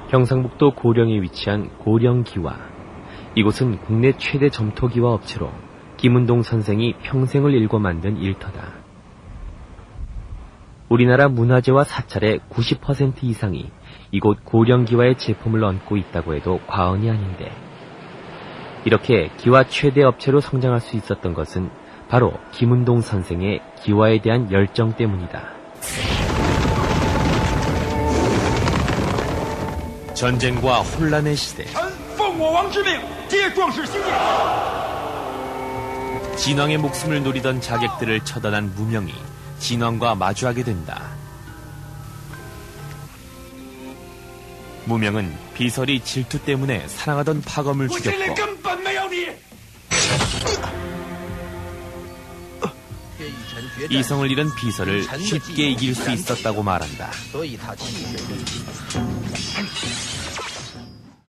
경상북도 고령에 위치한 고령기와. 이곳은 국내 최대 점토기와 업체로 김은동 선생이 평생을 일궈 만든 일터다. 우리나라 문화재와 사찰의 90% 이상이 이곳 고령기와의 제품을 얹고 있다고 해도 과언이 아닌데, 이렇게 기와 최대 업체로 성장할 수 있었던 것은 바로 김은동 선생의 기와에 대한 열정 때문이다. 전쟁과 혼란의 시대, 진왕의 목숨을 노리던 자객들을 처단한 무명이 진왕과 마주하게 된다. 무명은 비설이 질투 때문에 사랑하던 파검을 죽였고, 이성을 잃은 비설을 쉽게 이길 수 있었다고 말한다.